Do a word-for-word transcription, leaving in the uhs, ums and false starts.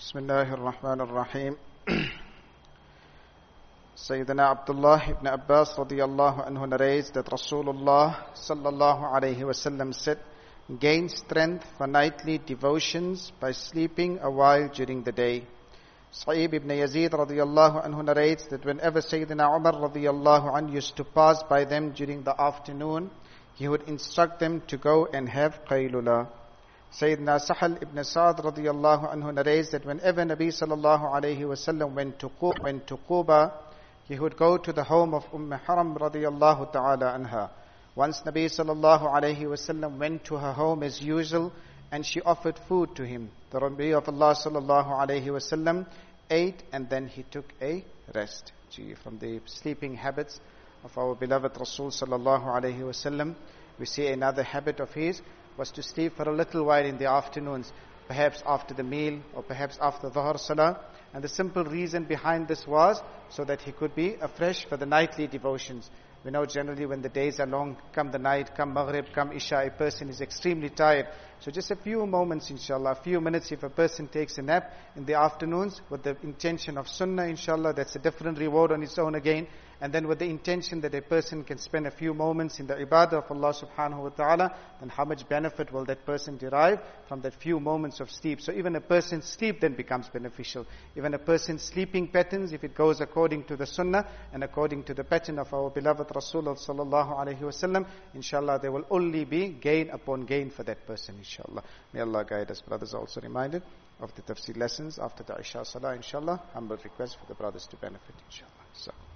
Bismillahir Rahmanir Rahim. Sayyidina Abdullah ibn Abbas radiyallahu anhu narrates that Rasulullah sallallahu alayhi wasallam said, gain strength for nightly devotions by sleeping a while during the day. Sa'ib ibn Yazid radiyallahu anhu narrates that whenever Sayyidina Umar radiyallahu anhu used to pass by them during the afternoon, he would instruct them to go and have qaylula. Sayyidina Sahal ibn Sa'd radiyallahu anhu narrates that whenever Nabi sallallahu alayhi wasallam went to Quba, went to Quba, he would go to the home of Umm Haram radiyallahu ta'ala anha. Once Nabi sallallahu alayhi wasallam went to her home as usual and she offered food to him. The Nabi of Allah sallallahu alayhi wasallam ate and then he took a rest. Gee, from the sleeping habits of our beloved Rasul sallallahu alayhi wasallam, we see another habit of his was to sleep for a little while in the afternoons, perhaps after the meal or perhaps after Dhuhr Salah. And the simple reason behind this was so that he could be afresh for the nightly devotions. We know generally when the days are long, come the night, come Maghrib, come Isha, a person is extremely tired. So just a few moments, inshallah, a few minutes, if a person takes a nap in the afternoons with the intention of Sunnah, inshallah, that's a different reward on its own again. And then with the intention that a person can spend a few moments in the ibadah of Allah subhanahu wa ta'ala, then how much benefit will that person derive from that few moments of sleep? So even a person's sleep then becomes beneficial. Even a person's sleeping patterns, if it goes according to the sunnah and according to the pattern of our beloved Rasulullah sallallahu alayhi wasallam, inshallah there will only be gain upon gain for that person, inshallah. May Allah guide us. Brothers are also reminded of the tafsir lessons after the Isha Salah, inshallah. Humble request for the brothers to benefit, inshallah. So.